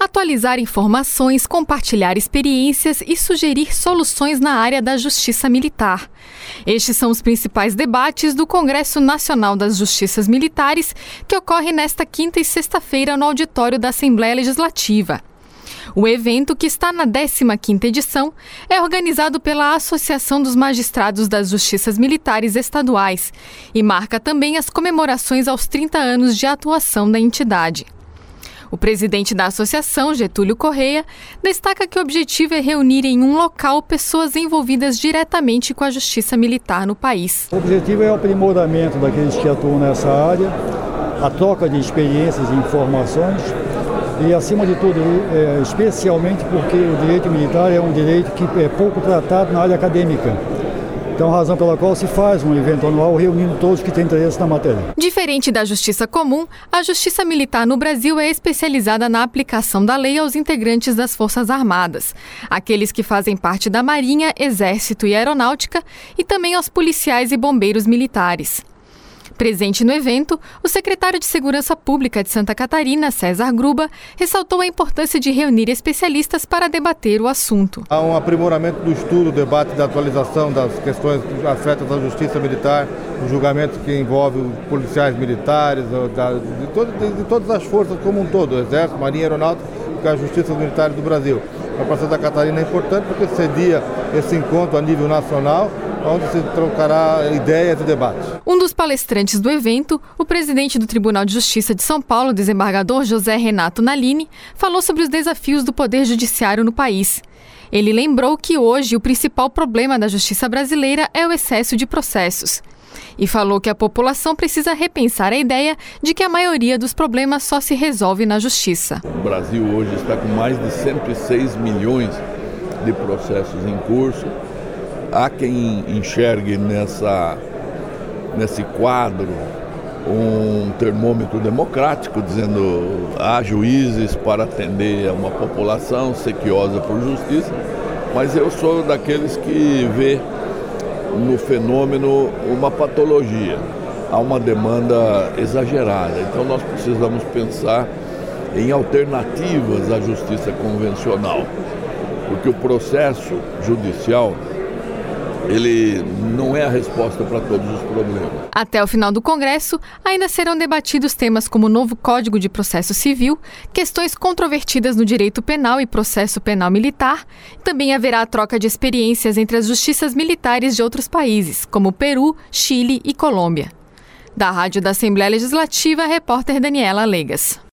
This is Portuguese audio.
atualizar informações, compartilhar experiências e sugerir soluções na área da Justiça Militar. Estes são os principais debates do Congresso Nacional das Justiças Militares, que ocorre nesta quinta e sexta-feira no auditório da Assembleia Legislativa. O evento, que está na 15ª edição, é organizado pela Associação dos Magistrados das Justiças Militares Estaduais e marca também as comemorações aos 30 anos de atuação da entidade. O presidente da associação, Getúlio Correia, destaca que o objetivo é reunir em um local pessoas envolvidas diretamente com a justiça militar no país. O objetivo é o aprimoramento daqueles que atuam nessa área, a troca de experiências e informações e, acima de tudo, especialmente porque o direito militar é um direito que é pouco tratado na área acadêmica. Então, a razão pela qual se faz um evento anual reunindo todos que têm interesse na matéria. Diferente da justiça comum, a justiça militar no Brasil é especializada na aplicação da lei aos integrantes das Forças Armadas, aqueles que fazem parte da Marinha, Exército e Aeronáutica, e também aos policiais e bombeiros militares. Presente no evento, o secretário de Segurança Pública de Santa Catarina, César Gruba, ressaltou a importância de reunir especialistas para debater o assunto. Há um aprimoramento do estudo, debate da atualização das questões afetas à justiça militar, o julgamento que envolve os policiais militares, de todas as forças como um todo, Exército, Marinha, Aeronáutica e a Justiça Militar do Brasil. Para Santa Catarina é importante porque cedia esse encontro a nível nacional, onde se trocará ideias e debates. Um dos palestrantes do evento, o presidente do Tribunal de Justiça de São Paulo, desembargador José Renato Nalini, falou sobre os desafios do Poder Judiciário no país. Ele lembrou que hoje o principal problema da justiça brasileira é o excesso de processos. E falou que a população precisa repensar a ideia de que a maioria dos problemas só se resolve na justiça. O Brasil hoje está com mais de 106 milhões de processos em curso. Há quem enxergue nesse quadro um termômetro democrático, dizendo há juízes para atender a uma população sequiosa por justiça, mas eu sou daqueles que vê no fenômeno uma patologia, há uma demanda exagerada. Então nós precisamos pensar em alternativas à justiça convencional, porque o processo judicial ele não é a resposta para todos os problemas. Até o final do Congresso, ainda serão debatidos temas como o novo Código de Processo Civil, questões controvertidas no direito penal e processo penal militar. Também haverá a troca de experiências entre as justiças militares de outros países, como Peru, Chile e Colômbia. Da Rádio da Assembleia Legislativa, a repórter Daniela Legas.